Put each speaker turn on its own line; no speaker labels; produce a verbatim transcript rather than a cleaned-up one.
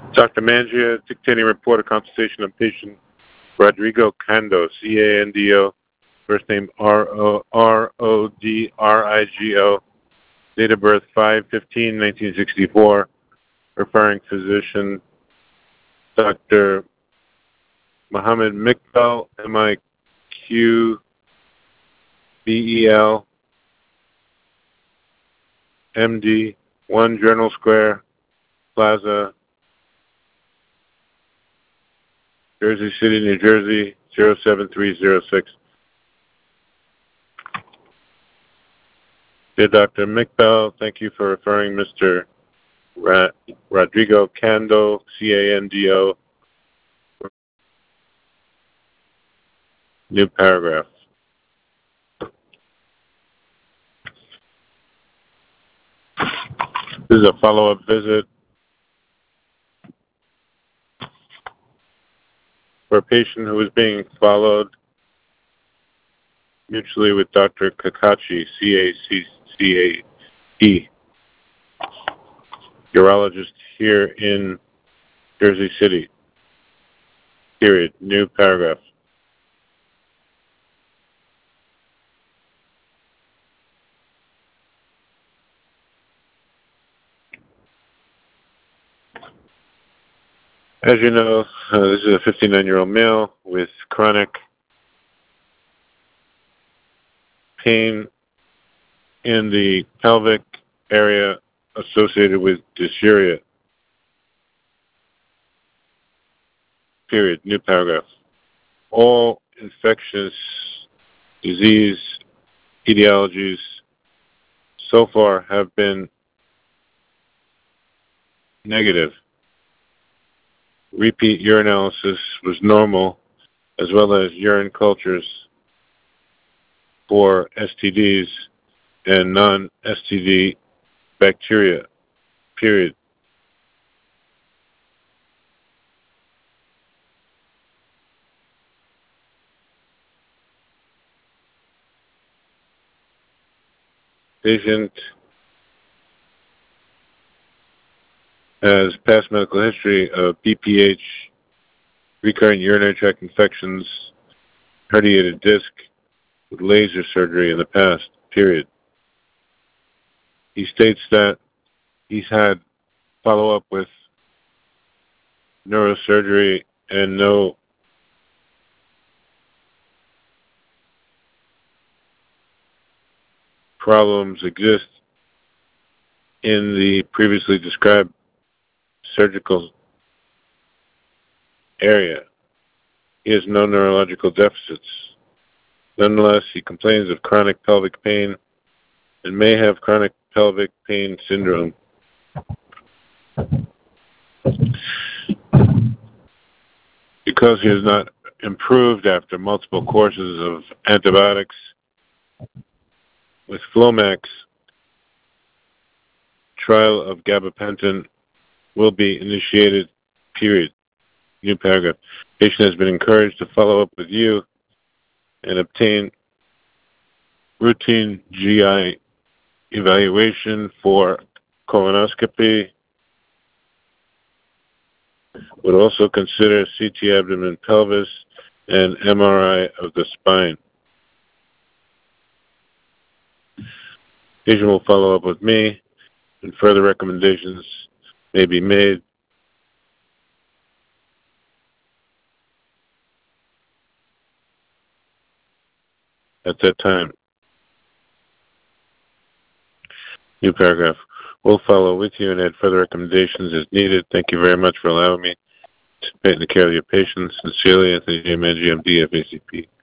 Doctor Mangia, dictating report of consultation of patient Rodrigo Cando, C A N D O, first name R O D R I G O, date of birth five fifteen nineteen sixty-four, referring physician Doctor Mohammed Miqbal, M I Q B E L, M D, one Journal Square Plaza, Jersey City, New Jersey, zero seven three zero six. Dear Doctor Miqbal, thank you for referring Mister Ra- Rodrigo Cando, C A N D O. New paragraph. This is a follow-up visit for a patient who is being followed mutually with Doctor Kakachi, C A C C A E, urologist here in Jersey City. Period. New paragraph. As you know, uh, this is a fifty-nine-year-old male with chronic pain in the pelvic area associated with dysuria. Period. New paragraph. All infectious disease etiologies so far have been negative. Repeat urinalysis was normal, as well as urine cultures for S T Ds and non-S T D bacteria. Period. Patient has past medical history of B P H, recurrent urinary tract infections, herniated disc, with laser surgery in the past. Period. He states that he's had follow-up with neurosurgery and no problems exist in the previously described surgical area. He has no neurological deficits. Nonetheless, he complains of chronic pelvic pain and may have chronic pelvic pain syndrome. Because he has not improved after multiple courses of antibiotics with Flomax, trial of gabapentin will be initiated. Period. New paragraph. Patient has been encouraged to follow up with you and obtain routine G I evaluation for colonoscopy. Would also consider C T abdomen pelvis and M R I of the spine. Patient will follow up with me and further recommendations may be made. At that time. New paragraph. We'll follow with you and add further recommendations as needed. Thank you very much for allowing me to participate in the care of your patients. Sincerely, Anthony J. Mangia, M D, F A C P.